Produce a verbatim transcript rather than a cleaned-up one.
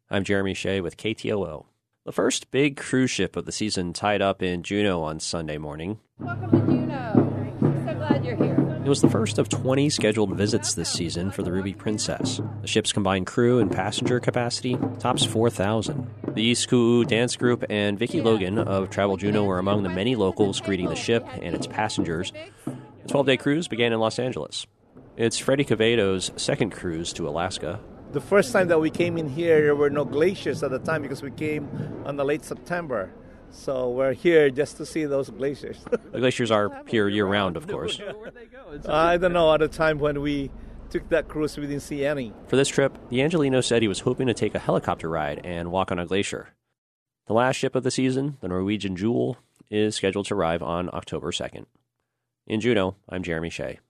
I'm Jeremy Shea with K T O O. The first big cruise ship of the season tied up in Juneau on Sunday morning. Welcome to Juneau. So glad you're here. It was the first of twenty scheduled visits this season for the Ruby Princess. The ship's combined crew and passenger capacity tops four thousand. The East Ku'u Dance Group and Vicki Logan of Travel Juneau were among the many locals greeting the ship and its passengers. The twelve-day cruise began in Los Angeles. It's Freddie Quevedo's second cruise to Alaska. The first time that we came in here, there were no glaciers at the time because we came on the late September. So we're here just to see those glaciers. The glaciers are here year-round, of course. uh, I don't know, at the time when we took that cruise, we didn't see any. For this trip, D'Angelino said he was hoping to take a helicopter ride and walk on a glacier. The last ship of the season, the Norwegian Jewel, is scheduled to arrive on October second. In Juneau, I'm Jeremy Shea.